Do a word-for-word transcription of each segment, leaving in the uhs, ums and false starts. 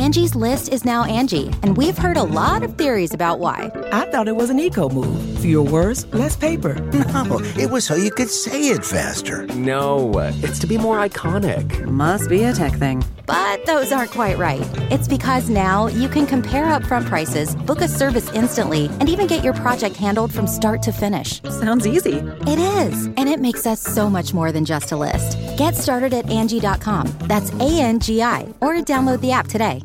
Angie's List is now Angie, and we've heard a lot of theories about why. I thought it was an eco move. Fewer words, less paper. No, it was so you could say it faster. No, it's to be more iconic. Must be a tech thing. But those aren't quite right. It's because now you can compare upfront prices, book a service instantly, and even get your project handled from start to finish. Sounds easy. It is, and it makes us so much more than just a list. Get started at Angie dot com. That's A N G I, or download the app today.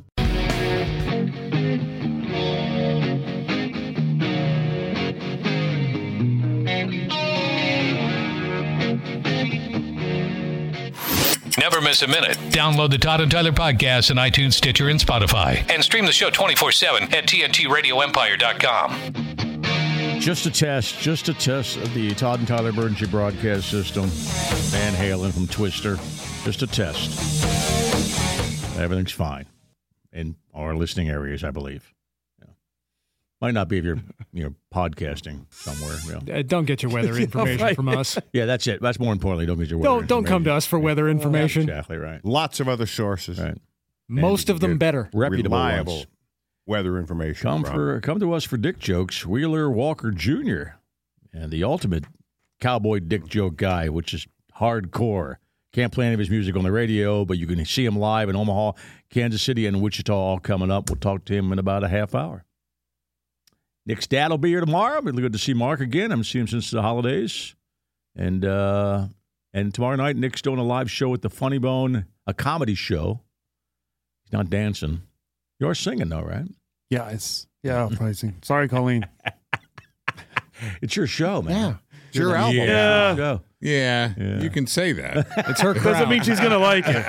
Never miss a minute. Download the Todd and Tyler podcast on iTunes, Stitcher, and Spotify. And stream the show twenty-four seven at T N T radio empire dot com. Just a test, just a test of the Todd and Tyler Emergency Broadcast System. Van Halen from Twister. Just a test. Everything's fine in our listening areas, I believe. Yeah. Might not be if you're, you're podcasting somewhere. You know. Uh, don't get your weather information right. from us. Yeah, that's it. That's more importantly. Don't get your weather Don't don't come to us for weather information. Exactly right. Lots of other sources. Right. Most And of them better. Reputable Reliable ones. weather information. Come Rob. for come to us for dick jokes. Wheeler Walker Junior and the ultimate cowboy dick joke guy, which is hardcore. Can't play any of his music on the radio, but you can see him live in Omaha, Kansas City, and Wichita all coming up. We'll talk to him in about a half hour. Nick's dad will be here tomorrow. Really good to see Mark again. I haven't seen him since the holidays. And uh, and tomorrow night, Nick's doing a live show at the Funny Bone, a comedy show. He's not dancing. You're singing, though, right? Yeah, it's yeah, I'll probably sing. Sorry, Colleen. It's your show, man. Yeah. It's your album. Yeah. Show. Yeah, Yeah. you can say that. It's her crowd. Doesn't mean she's gonna like it.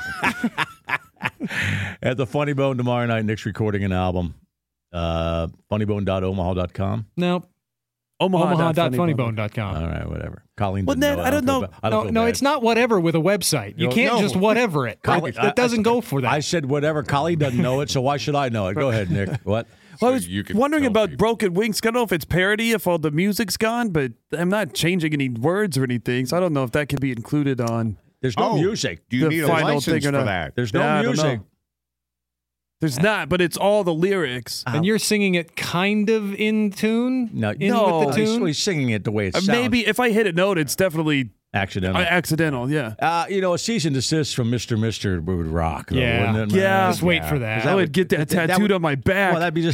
At the Funny Bone tomorrow night, Nick's recording an album. Uh, funnybone dot omaha dot com. No. Omaha dot funnybone dot com. All right, whatever. Colleen Well, didn't Ned, know. I don't feel know. ba- I don't No, feel no, bad. it's not whatever with a website. You No, can't no. just whatever it. Colleen- That doesn't go for that. I said whatever. Colleen doesn't know it, so why should I know it? Go ahead, Nick. What? Well, I was you can wondering tell about people. Broken Wings. I don't know if it's parody, if all the music's gone, but I'm not changing any words or anything, so I don't know if that could be included on. There's no Oh, music. Do you the need a final license thing or for not. that? There's no Yeah, I don't know. music. There's not, but it's all the lyrics. And you're singing it kind of in tune? No, in no. with the He's, tune? he's singing it the way it Uh, sounds. Maybe if I hit a note, it's definitely accidental. uh, accidental. Yeah. Uh, you know, a cease and desist from Mister Mister would rock. Though, Yeah. wouldn't it, man? Yeah. Just wait for that. I would get that that tattooed would- on my back. Well, that'd be just.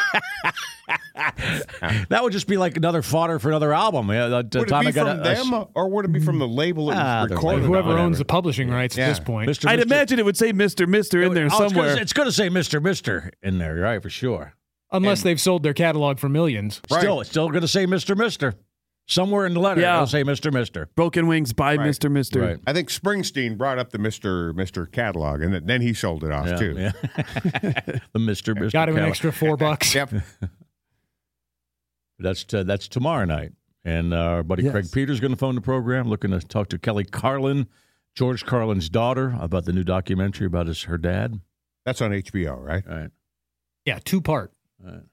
That would just be like another fodder for another album. Yeah, the, the Would it time be I got from a, a, them, or would it be from the label it Ah, was the recorded label. Whoever on? owns the publishing rights Yeah. at this point. Mister I'd Mister imagine it would say Mister Mister in there Oh, it's somewhere. gonna- It's going to say Mister Mister in there, right? For sure. Unless they've sold their catalog for millions. Still, it's still going to say Mister Mister Somewhere in the letter, Yeah. it'll say Mister Mister Broken Wings by Right. Mister Mister Right. I think Springsteen brought up the Mister Mister catalog, and then he sold it off Yeah, too. yeah. The Mister Mister Got him an catalog. extra four bucks. Yep. That's uh, that's tomorrow night, and uh, our buddy Yes. Craig Peters going to phone the program, looking to talk to Kelly Carlin, George Carlin's daughter, about the new documentary about his her dad. That's on H B O, right? All right. Yeah, two part. All right.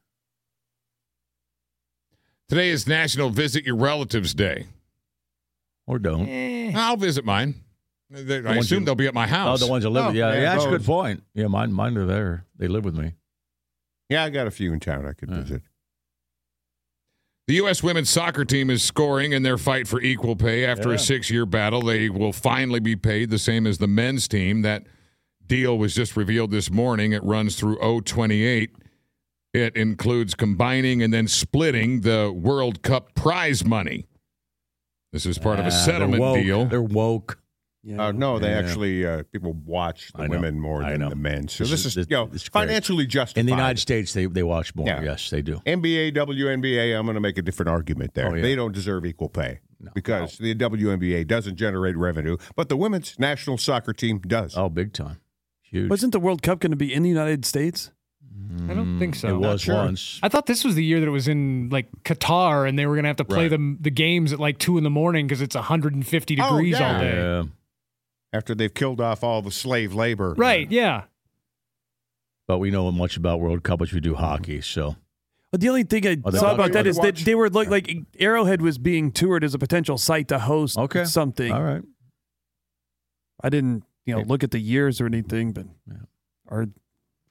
Today is National Visit Your Relatives Day. Or don't. Eh. I'll visit mine. They- I ones assume you- they'll be at my Oh, house. the ones that live. Oh, yeah, yeah, yeah, that's a good those. point. Yeah, mine, mine are there. They live with me. Yeah, I got a few in town I could Yeah. visit. The U S women's soccer team is scoring in their fight for equal pay. After Yeah. a six-year battle, they will finally be paid the same as the men's team. That deal was just revealed this morning. It runs through oh twenty-eight. It includes combining and then splitting the World Cup prize money. This is part of Ah, a settlement they're woke. deal. They're woke. Uh, no, they Yeah. actually uh, people watch the I know. women more I than know. the men. So This this, is- is, this- you know it's great. financially justified. In the United States, they, they watch more. Yeah. Yes, they do. N B A, W N B A, I'm going to make a different argument there. Oh, yeah. They don't deserve equal pay No. because the W N B A doesn't generate revenue, but the women's national soccer team does. Oh, big time. Huge. Wasn't the World Cup going to be in the United States? I don't think so. It was sure. once. I thought this was the year that it was in like Qatar, and they were going to have to play Right. the the games at like two in the morning because it's one hundred fifty Oh, degrees yeah. all day. Yeah. After they've killed off all the slave labor. Right? Yeah. But we know much about World Cup, which we do hockey. So Well, the only thing I Oh, they saw watch- about that they is that watch- they were like, like Arrowhead was being toured as a potential site to host Okay. something. all right. I didn't, you know, Hey. look at the years or anything, but Yeah. or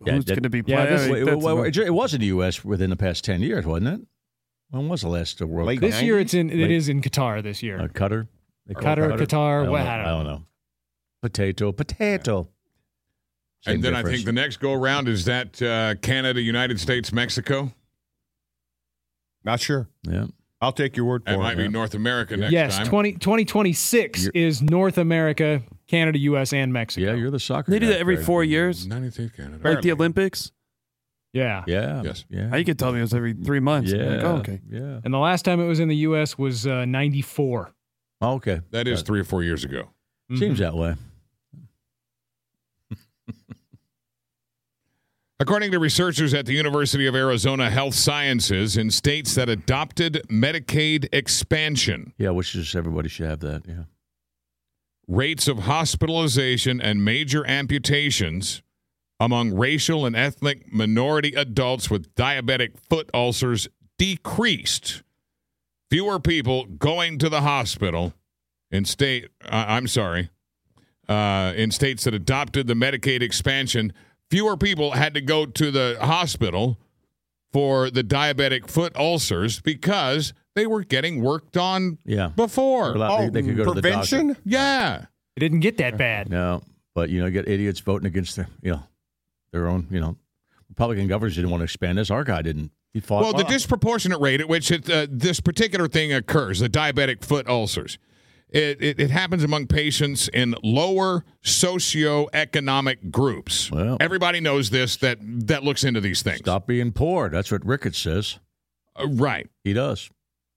Yeah, who's that- going to be yeah, playing. this- I mean, Wait, that's well, about- it was in the U S within the past ten years, wasn't it? When was the last World Late Cup? This year, it's in. It Late- is in Qatar this year. Uh, Qatar? They call it Qatar, Qatar. I don't, What? know. I don't I don't know. know. Potato, potato. Same And then I difference. think the next go around is that uh, Canada, United States, Mexico. Not sure. Yeah. I'll take your word for That it. might be North America next Yes, time. twenty, twenty twenty-six You're- is North America, Canada, U S, and Mexico. Yeah, you're the soccer They do guy, that every Craig. four years, United States, Canada. like the Olympics. Yeah. Yeah. Yes. Yeah. How you could tell me it was every three months. I'm Yeah. like, oh, okay. Yeah. And the last time it was in the U S was uh, ninety-four. Oh, okay. That is Uh, three or four years ago. Seems that way. According to researchers at the University of Arizona Health Sciences, in states that adopted Medicaid expansion, Yeah, which is everybody should have that. Yeah. rates of hospitalization and major amputations among racial and ethnic minority adults with diabetic foot ulcers decreased. Fewer people going to the hospital in state, uh, I'm sorry, uh, in states that adopted the Medicaid expansion, fewer people had to go to the hospital for the diabetic foot ulcers because they were getting worked on Yeah. before. Well, they, they could go to the prevention? doctor. Yeah. It didn't get that bad. No, but you know, you get idiots voting against their, you know, their own. You know, Republican governors didn't want to expand this. Our guy didn't. He fought. Well, the disproportionate rate at which it, uh, this particular thing occurs, the diabetic foot ulcers, it, it, it happens among patients in lower socioeconomic groups. Well- Everybody knows this that, that looks into these things. Stop being poor. That's what Ricketts says. Uh, right. He does.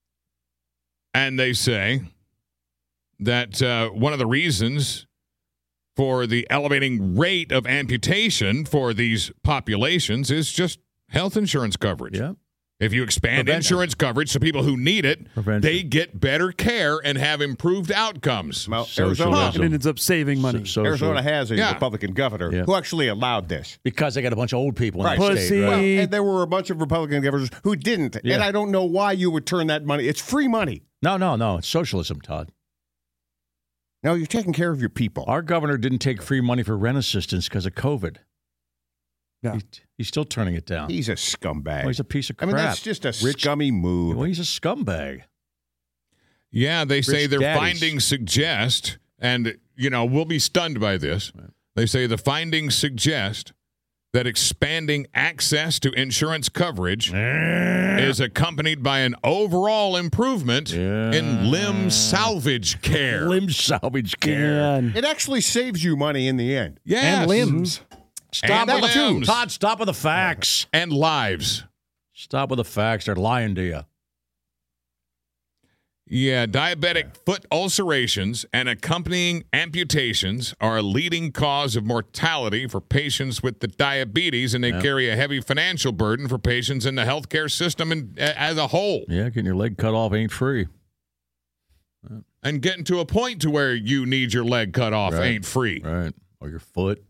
And they say that uh, one of the reasons for the elevating rate of amputation for these populations is just health insurance coverage. Yeah. If you expand Prevention. insurance coverage to people who need it, Prevention. they get better care and have improved outcomes. Well, Socialism. Arizona, And it ends up saving money. So- social- Arizona has a Yeah. Republican governor Yeah. who actually allowed this. because they got a bunch of old people in Right. that Pussy. state. Right? Well, and there were a bunch of Republican governors who didn't. Yeah. And I don't know why you would turn that money. It's free money. No, no, no. It's socialism, Todd. No, you're taking care of your people. Our governor didn't take free money for rent assistance because of COVID. Yeah. He, he's still turning it down. He's a scumbag. Well, he's a piece of I crap. mean, that's just a Rich- scummy move. Well, he's a scumbag. Yeah, they say Rich their daddies. findings suggest, and, you know, we'll be stunned by this. They say the findings suggest that expanding access to insurance coverage is accompanied by an overall improvement Yeah. in limb salvage care. Limb salvage care. And It actually saves you money in the end. Yes. And limbs. Stop And with the limbs. Todd, stop with the facts. And lives. Stop with the facts. They're lying to you. Yeah, diabetic foot ulcerations and accompanying amputations are a leading cause of mortality for patients with the diabetes, and they Yep. carry a heavy financial burden for patients in the healthcare system and, as a whole. Yeah, getting your leg cut off ain't free. And getting to a point to where you need your leg cut off Right. ain't free. Right. Or your foot.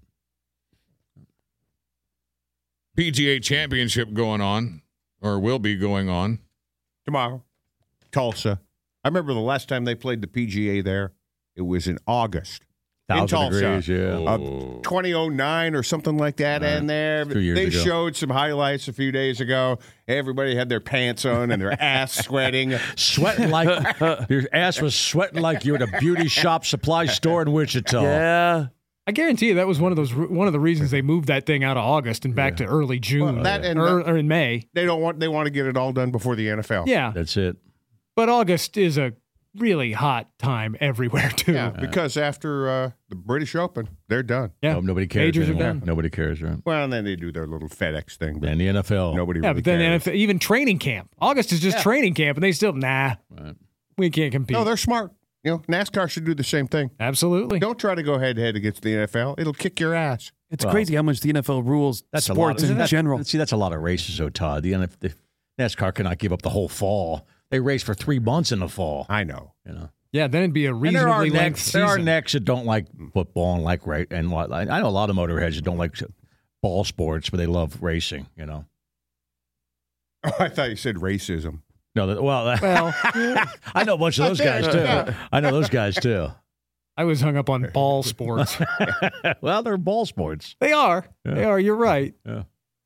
P G A Championship going on, or will be going on. Tomorrow, Tulsa. I remember the last time they played the P G A there. It was in August. In Thousand Tulsa. degrees, yeah. Uh, twenty oh nine or something like that Right. in there. Two years they ago. showed some highlights a few days ago. Everybody had their pants on and their ass sweating. Sweating like your ass was sweating like you were at a beauty shop supply store in Wichita. yeah. I guarantee you that was one of those one of the reasons they moved that thing out of August and back to early June Well, that and or, that- or in May. They don't want. They want to get it all done before the N F L. Yeah, That's it. but August is a really hot time everywhere too. Yeah, because after uh, the British Open, they're done. Yeah. Oh, nobody cares Majors are anymore. done. Nobody cares, right? Well, and then they do their little FedEx thing. But And the N F L. nobody Yeah, really but then cares. N F L, even training camp. August is just Yeah. training camp, and they still nah. Right. We can't compete. No, they're smart. You know, NASCAR should do the same thing. Absolutely. Don't try to go head to head against the N F L. It'll kick your ass. It's Well, crazy how much the N F L rules That's sports a lot. in That's- general. See, that's a lot of races, though, Todd. The, N F L, the NASCAR cannot give up the whole fall. They race for three months in the fall. I know. You know. Yeah, then it'd be a And there are reasonably length necks. There are season. necks that don't like football and like right and what. I know a lot of motorheads that don't like ball sports, but they love racing. You know. Oh, I thought you said racism. No, that, well, Well, I know a bunch of those guys too. I know those guys too. I was hung up on ball sports. Well, they're ball sports. They are. Yeah. They are. You're right. Yeah.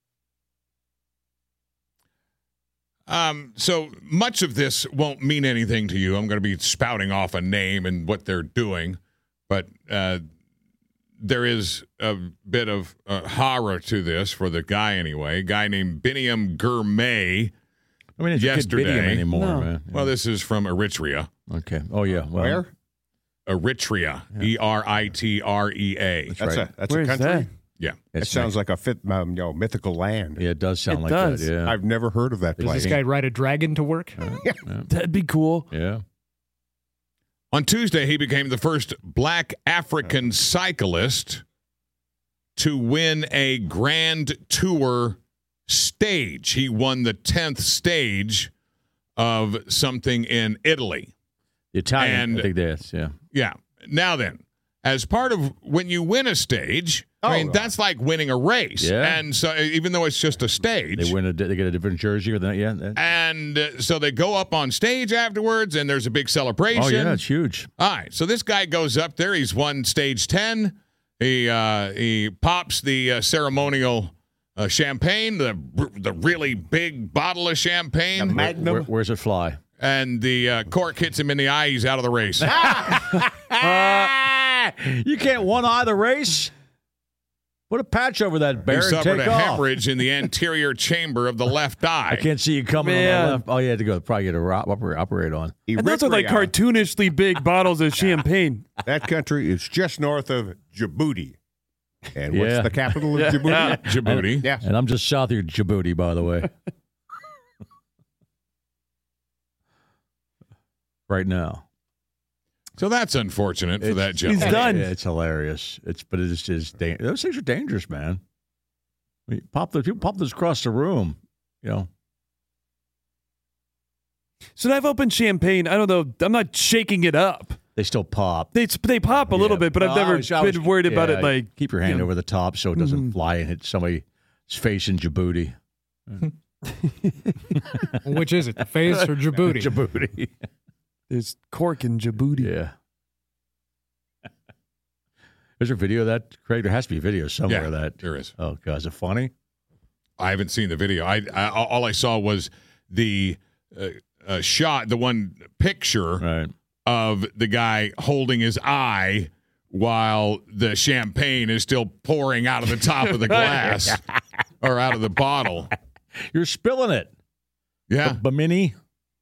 Um, so much of this won't mean anything to you. I'm going to be spouting off a name and what they're doing, but uh, there is a bit of uh, horror to this for the guy anyway. A guy named Biniam Gourmet. I mean, it's yesterday Biniam anymore, No. man. Well, this is from Eritrea. Okay. Oh yeah. Well, Where? Eritrea. E R I T R E A. That's right. a that's Where a is country. that? Yeah. It It's sounds like a fit, um, you know, mythical land. Yeah, it does sound It like does. that. Yeah. I've never heard of that Does place. this guy ride a dragon to work? That'd be cool. yeah. On Tuesday, he became the first black African cyclist to win a Grand Tour stage. He won the tenth stage of something in Italy. The Italian. And- I think that's yeah. Yeah. Now then, as part of when you win a stage, I Oh. mean, that's like winning a race. Yeah. And so even though it's just a stage. They win a. They get a different jersey or that. Yeah. that- And uh, so they go up on stage afterwards, and there's a big celebration. Oh yeah, it's huge. All right, so this guy goes up there. He's won stage ten. He uh, he pops the uh, ceremonial uh, champagne, the the really big bottle of champagne, The Magnum. Where, where's it fly? and the uh, cork hits him in the eye. He's out of the race. You can't one eye the race. Put a patch over that bear He and suffered take a off. hemorrhage in the anterior chamber of the left eye. I can't see you coming Man. on the left. Oh, you had to go probably get a ro- operate, operate on. And those are like Eritrea. cartoonishly big bottles of champagne. That country is just north of Djibouti. And what's Yeah. the capital of Djibouti? Djibouti. Yeah. And I'm just south of Djibouti, by the way. Right now. So that's unfortunate for It's- that gentleman. He's done. It's hilarious. It's but it's just da- those things are dangerous, man. I mean, pop those people pop those across the room. You know. So I've opened champagne. I don't know. I'm not shaking it up. They still pop. They they pop a little Yeah. bit, but I've No, never I was- I was- been worried about yeah, it. Like keep your hand you know. over the top so it doesn't Mhm. fly and hit somebody's face in Djibouti. Which is it, the face or Djibouti? Djibouti. There's cork in Djibouti. Yeah. Is there video of that, Craig? There has to be video somewhere Yeah, of that. there is. Oh, God. Is it funny? I haven't seen the video. I, I all I saw was the uh, uh, shot, the one picture Right. of the guy holding his eye while the champagne is still pouring out of the top of the glass or out of the bottle. You're spilling it. Yeah. Bimini.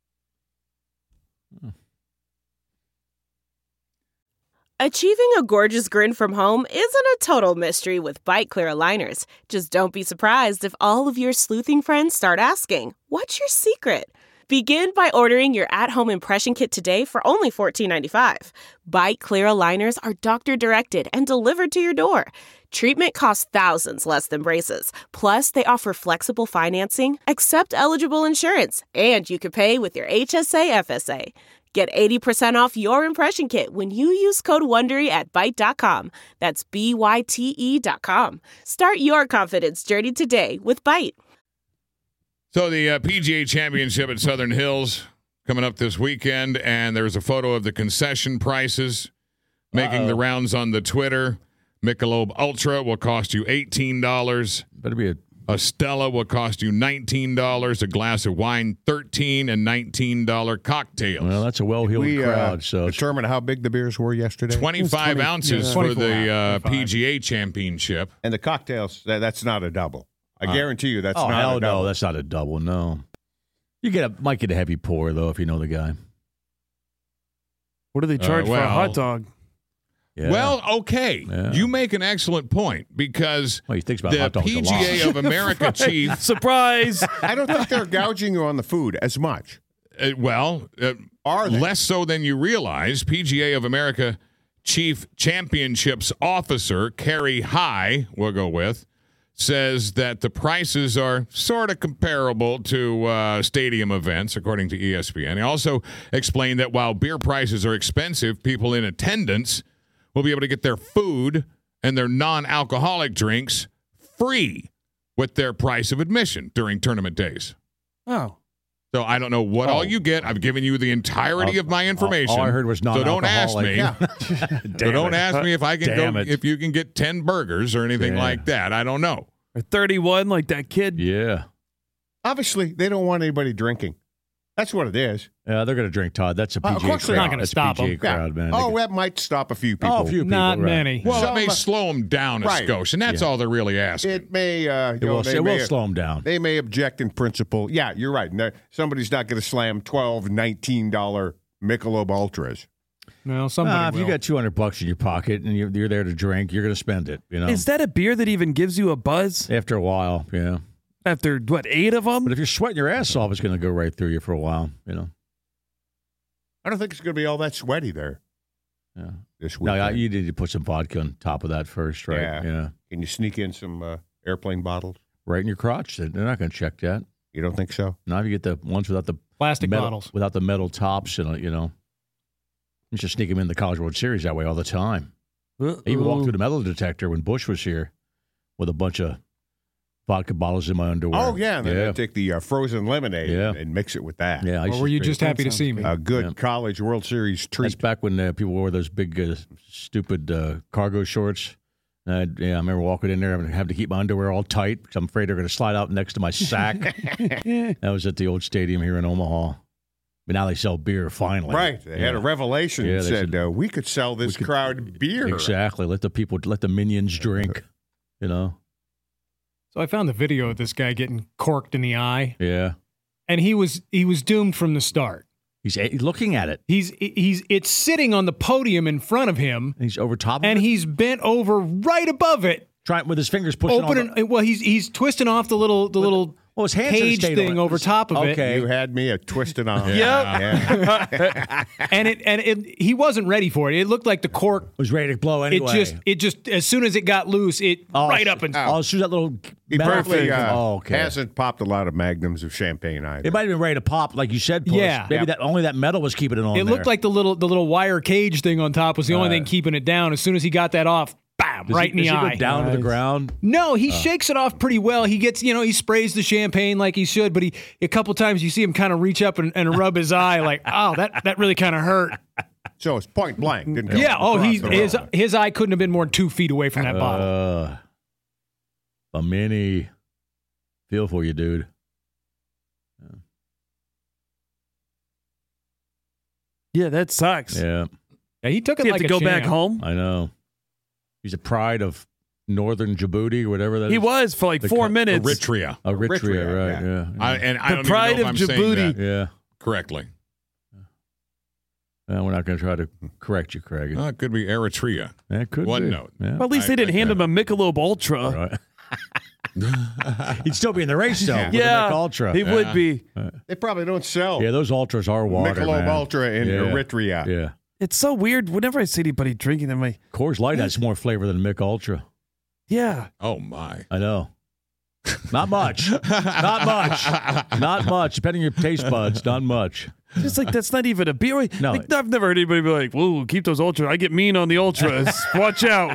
Achieving a gorgeous grin from home isn't a total mystery with Bite Clear aligners. Just don't be surprised if all of your sleuthing friends start asking, "What's your secret?" Begin by ordering your at-home impression kit today for only fourteen ninety-five. Bite Clear aligners are doctor-directed and delivered to your door. Treatment costs thousands less than braces. Plus, they offer flexible financing, accept eligible insurance, and you can pay with your H S A F S A. Get eighty percent off your impression kit when you use code WONDERY at byte dot com. That's B Y T E dot com. Start your confidence journey today with Byte. So the uh, P G A Championship at Southern Hills coming up this weekend, and there's a photo of the concession prices making Uh-oh. the rounds on the Twitter. Michelob Ultra will cost you eighteen dollars. Better be a A Stella will cost you nineteen dollars. A glass of wine, thirteen dollars, and nineteen dollars cocktails. well. That's a well-heeled We uh, crowd. So it's- determined how big the beers were yesterday. twenty-five twenty ounces yeah. for twenty-four the uh, ounce, P G A Championship. And the cocktails, that, that's not a double. I Uh, guarantee you that's oh not hell a double. no, that's not a double. No, you get a might get a heavy pour though if you know the guy. What do they charge for a well- hot dog? Yeah. Well, okay. Yeah. You make an excellent point because well, he thinks about the hot dogs P a G A lot. of America chief, Surprise! I don't think they're gouging you on the food as much. uh, well, uh, Are they? less so than you realize, P G A of America Chief Championships Officer Kerry High, we'll go with, says that the prices are sort of comparable to uh, stadium events, according to E S P N. He also explained that while beer prices are expensive, people in attendance will be able to get their food and their non-alcoholic drinks free with their price of admission during tournament days. Oh, So I don't know what Oh. all you get. I've given you the entirety Uh, of my information. All I heard was So don't ask non-alcoholic. me. Yeah. So don't ask me if I can Damn go it. if you can get ten burgers or anything Yeah. like that. I don't know. Or thirty-one, like that kid. Yeah. Obviously, they don't want anybody drinking. That's what it is. Yeah, they're going to drink, Todd. That's a P G A Uh, of course crowd. they're not gonna That's stop a P G A 'em. crowd, man. Oh, They- that might stop a few people. Oh, a few people. Not right. many. Well, Some- it may slow them down a Right. skosh, and that's Yeah. all they're really asking. It may. Uh, you It know, will, they it will may, slow them down. They may object in principle. Yeah, you're right. No, somebody's not going to slam twelve, nineteen dollar Michelob Ultras. No, somebody Ah, if you will. got two hundred bucks in your pocket and you're, you're there to drink, you're going to spend it. You know, Is that a beer that even gives you a buzz after a while. Yeah, after, what, eight of them? but if you're sweating your ass off, it's going to go right through you for a while. You know. I don't think it's going to be all that sweaty there Yeah. this No, week. I- you need to put some vodka on top of that first, right? Yeah. Yeah. Can you sneak in some uh, airplane bottles? Right in your crotch. They're not going to check that. You don't think so? Not if you get the ones without the Plastic metal, bottles. without the metal tops, and you know. You should sneak them in the College World Series that way all the time. I even walked through the metal detector when Bush was here with a bunch of vodka bottles in my underwear. Oh, yeah. And then yeah. they take the uh, frozen lemonade Yeah. and, and mix it with that. Yeah, I Or used were to you drink- just happy to see me? A good Yeah. College World Series treat. That's back when uh, people wore those big, uh, stupid uh, cargo shorts. And I'd- yeah, I remember walking in there and having to keep my underwear all tight because I'm afraid they're going to slide out next to my sack. That was at the old stadium here in Omaha. But now they sell beer finally. Right. They had a Yeah. revelation Yeah, that they said, said- uh, we could sell this could- crowd beer. Exactly. Let the people, let the minions drink. You know. So I found the video of this guy getting corked in the eye, Yeah. and he was he was doomed from the start. He's a- looking at it. He's he's it's sitting on the podium in front of him, And he's over top of and it. he's bent over right above it, Trying with his fingers pushing on opening. the- Well, he's he's twisting off the little the little Well, his hands cage stayed thing on it. over top of Okay. You had me at twisted on. Yep. Yeah. and it and it he wasn't ready for it. It looked like the cork. was ready to blow anyway. It just it just as soon as it got loose, it Oh, right sh- up and Oh, shoot that little He metal probably thing. uh, Oh, okay. hasn't popped a lot of magnums of champagne either. It might have been ready to pop, like you said. Puss. Yeah. Maybe Yeah. that only that metal was keeping it on. it looked there. like the little the little wire cage thing on top was the only Uh, thing keeping it down. As soon as he got that off, bam, Does right he, in the does he eye. go down to the Nice. ground. No, he shakes it off pretty well. He gets, you know, he sprays the champagne like he should, but he a couple times you see him kind of reach up and, and rub his eye, like, oh, that that really kind of hurt. So it's point blank. Didn't go Yeah. Oh, across he's the his road. his eye couldn't have been more than two feet away from that bottle. Uh, a mini. Feel for you, dude. Yeah, that sucks. Yeah, Yeah, he took it You have like to a go back champ. home. I know. He's a pride of northern Djibouti or whatever that He is. was for like The four co- minutes. Eritrea. Eritrea, Eritrea, right? yeah. Yeah. I, and I The don't pride even know of if I'm saying Djibouti. that yeah. correctly. Well, we're not going to try to correct you, Craig. Uh, it could be Eritrea. That could One be. note. Yeah. Well, at least I- they didn't I hand get him a Michelob Ultra. Right. He'd still be in the race though. with the Yeah, Mick Ultra. he would be. They probably don't sell Yeah, those ultras are water, Michelob man. Ultra in yeah. Eritrea. Yeah, It's so weird. Whenever I see anybody drinking them, I Coors Light has more flavor than Mick Ultra. yeah. Oh my! I know. Not much. Not much. Not much. Depending on your taste buds, not much. It's like that's not even a beer. No. Like, I've never heard anybody be like, "Whoa, keep those ultras." I get mean on the ultras. Watch out.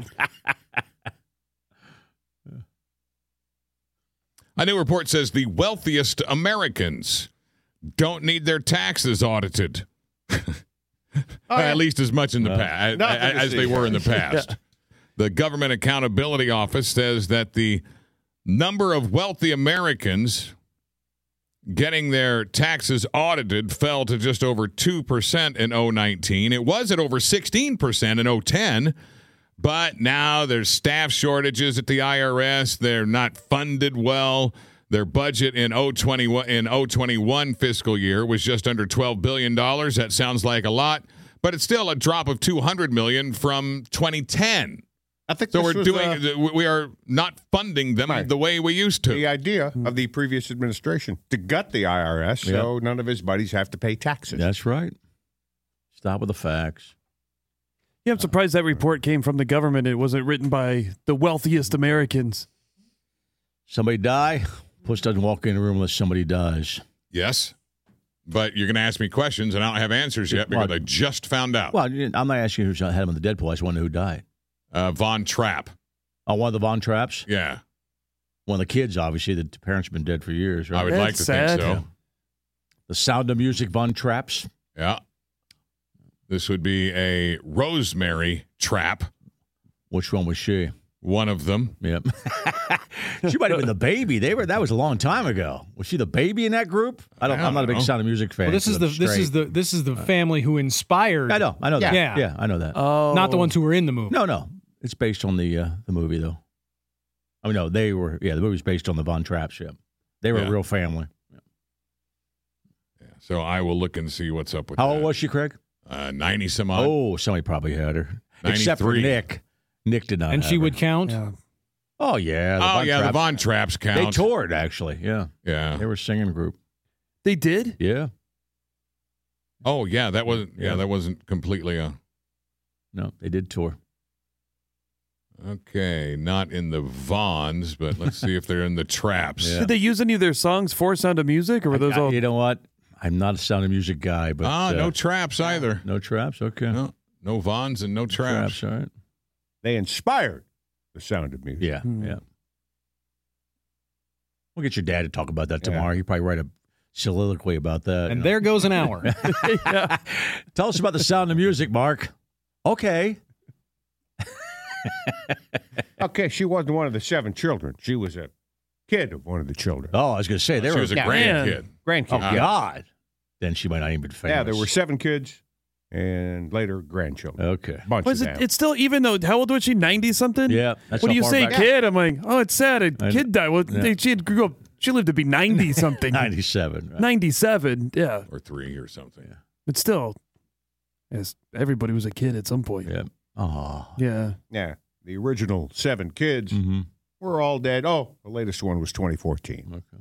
A new report says the wealthiest Americans don't need their taxes audited. At least as much in the No. past Nothing to as see they were in the here. past. The Government Accountability Office says that the number of wealthy Americans getting their taxes audited fell to just over two percent in oh nineteen. It was at over sixteen percent in oh ten, but now there's staff shortages at the I R S. They're not funded well. Their budget in oh twenty-one in oh twenty-one fiscal year was just under twelve billion dollars. That sounds like a lot, but it's still a drop of two hundred million dollars from twenty ten. I think So this we're was, doing uh, we are not funding them Right. the way we used to. the idea of the previous administration to gut the I R S so none of his buddies have to pay taxes. That's right. Stop with the facts. Yeah, I'm surprised that report came from the government. It wasn't written by the wealthiest Americans. Somebody die? Puss doesn't walk in the room unless somebody dies. Yes. But you're going to ask me questions, and I don't have answers yet because Well, I just found out. Well, I'm not asking who had him in the Deadpool. I just want to know who died. Uh, Von Trapp. Oh, one of the Von Trapps? Yeah. One of the kids, obviously. The parents have been dead for years, right? I would That's like to sad. think so. The Sound of Music Von Traps. Yeah. This would be a Rosemary Trap. Which one was she? One of them. Yep. She might have been the baby. They were. That was a long time ago. Was she the baby in that group? I don't. I don't I'm not a big know. Sound of Music fan. Well, this is so the I'm this is straight. the this is the family who inspired. I know. I know that. Yeah. Yeah. I know that. Oh, Not the ones who were in the movie. No, no. It's based on the uh, the movie though. I mean, no, they were. Yeah, the movie's based on the Von Trapp ship. They were Yeah. a real family. Yeah. So I will look and see what's up with How that. old was she, Craig? Uh, ninety some odd. Oh, somebody probably had her. Except for ninety-three. Nick. Nick did not. And have she her. would count. Yeah. Oh yeah. Oh, Von yeah, the Trapps. Von Traps count. They toured actually. Yeah. Yeah. They were a singing group. They did? Yeah. Oh, yeah, that wasn't. Yeah, Yeah. that wasn't completely a. No, they did tour. Okay, not in the Vons, but let's see if they're in the Traps. Yeah. Did they use any of their songs for Sound of Music, or were those I- all? You know what? I'm not a Sound of Music guy, but Ah, uh, no Traps either. no traps. Okay. No, no Vons and no Traps. All right. They inspired the Sound of Music. Yeah, Hmm. yeah. We'll get your dad to talk about that Yeah. tomorrow. He probably write a soliloquy about that. And you know. there goes an hour. Yeah. Tell us about the Sound of Music, Mark. Okay. Okay, she wasn't one of the seven children. She was a kid of one of the children. Oh, I was going to say they She were was a Yeah. grandkid. Grandkid. Oh yeah. God. Then she might not even be famous. Yeah, there were seven kids and later grandchildren. Okay. Bunch Was of it? them. It's still even though how old was she? Ninety something. Yeah. That's When how you far say back- kid, I'm like, oh, it's sad. A I kid died. Well, Yeah. they, she had grew up. She lived to be ninety something. ninety-seven. Right? Ninety-seven. Yeah, Or three or something. but still, yes, everybody was a kid at some point. Yeah. Oh. Yeah. Yeah, the original seven kids Mm-hmm. were all dead. Oh, the latest one was twenty fourteen. Okay.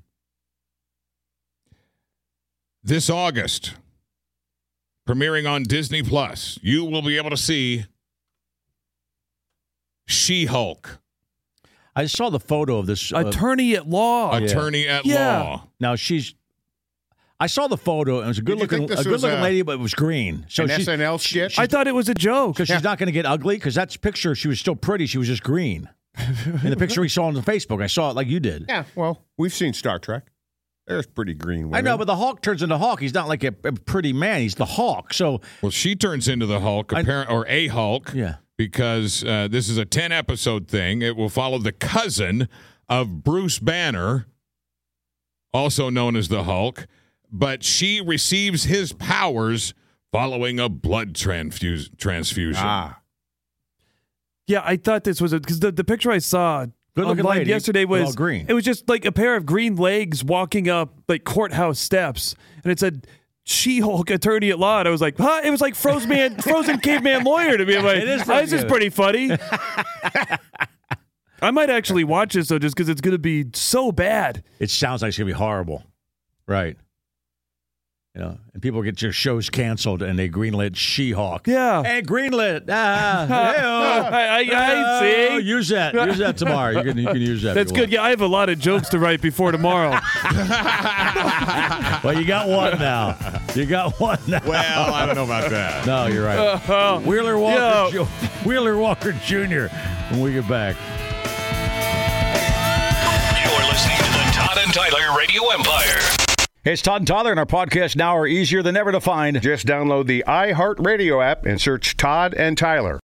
This August, premiering on Disney Plus, you will be able to see She-Hulk, I saw the photo of this. Uh, Attorney at law. Attorney at Yeah. Law. now she's. I saw the photo. And it was a good Did you looking, think a this good was looking a- lady, but it was green. So An she, S N L sketch? I thought it was a joke. because she's not going to get ugly. Because that's picture. She was still pretty. She was just green. In the picture we saw on the Facebook, I saw it like you did. Yeah, well, we've seen Star Trek. There's pretty green women. I know, but the Hawk turns into Hawk. He's not like a, a pretty man. He's the Hawk. So Well, she turns into the Hulk, I- apparent, or a Hulk, yeah. because uh, this is a ten-episode thing. It will follow the cousin of Bruce Banner, also known as the Hulk, but she receives his powers following a blood transfuse, transfusion. Ah, Yeah, I thought this was a because the, the picture I saw Good-looking online lady yesterday with was all green. It was just like a pair of green legs walking up like courthouse steps, and it said She-Hulk attorney at law. And I was like, huh? It was like frozen man, frozen caveman lawyer to me. I'm like, It is oh, pretty this is good. pretty funny. I might actually watch this though, just because it's going to be so bad. It sounds like it's going to be horrible. Right. You know, and people get your shows canceled and they greenlit She-Hulk. Yeah. Hey, greenlit. Ah, I, I, I see. Oh, use that. Use that tomorrow. You can, you can use that. if That's you good. want. Yeah, I have a lot of jokes to write before tomorrow. Well, you got one now. You got one now. Well, I don't know about that. No, you're right. Uh, Wheeler Walker, Yo. Ju- Wheeler Walker Junior When we get back. You're listening to the Todd and Tyler Radio Empire. Hey, it's Todd and Tyler, and our podcasts now are easier than ever to find. just download the iHeartRadio app and search Todd and Tyler.